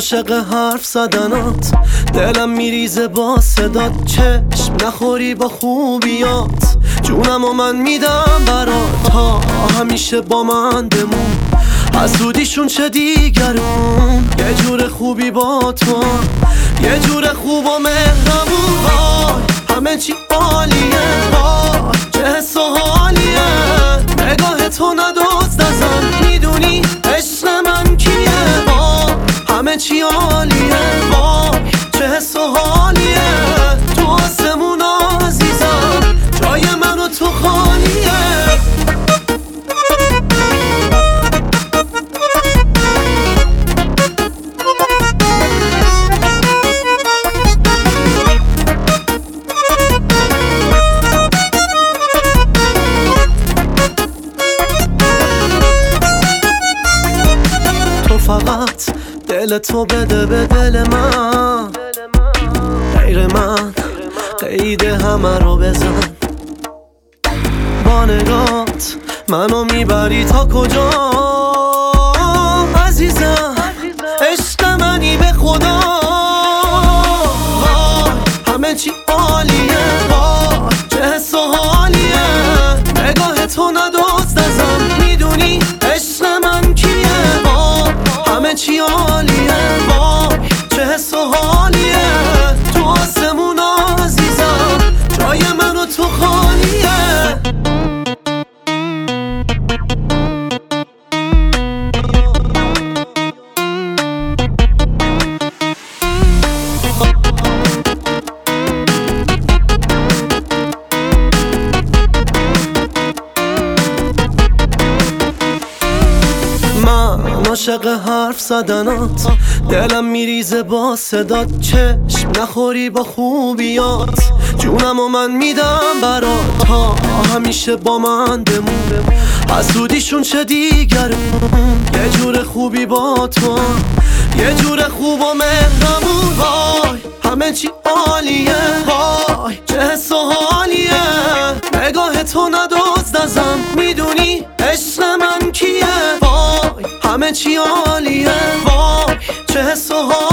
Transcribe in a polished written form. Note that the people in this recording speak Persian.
عاشق حرف زدنات، دلم میریزه با صدات. چشم نخوری با خوبیات، جونم و من میدم برات. تا همیشه با من بمون، حسودیشون چه دیگرون. یه جور خوبی با تو، یه جور خوب و مهربون. وای همه چی عالیه، وای چه حس و حالیه. نگاه تو ندزد ازم، میدونی عشق من کیه. وای همه چی عالیه، وای چه حس و حالیه. تو آسمون عزیزم، جای من و تو خالیه. فقط دل تو بده به دل من، غیر من قید همه رو بزن. با نگات منو میبری تا کجا عزیزم، عشق منی به خدا. همه چی عالیه، وای چه حس و حالیه. نگاه تو ندزد ازم، میدونی عشق من کیه. همه چی عالیه، وای چه حس و حالیه. تو آسمون عزیزم، جای من و تو خالیه. عاشق حرف زدنات، دلم میریزه با صدات. چشم نخوری با خوبیات، جونم و من میدم برات. تا همیشه با من بمون، حسودیشون چه دیگرون. یه جور خوبی با تو، یه جور خوب و مهربون. وای همه چی عالیه، وای چه حس و حالیه. نگاه تو ندزد ازم، میدونی عشق من کیه. وای همه چی عالیه، وای چه حس و حالیه.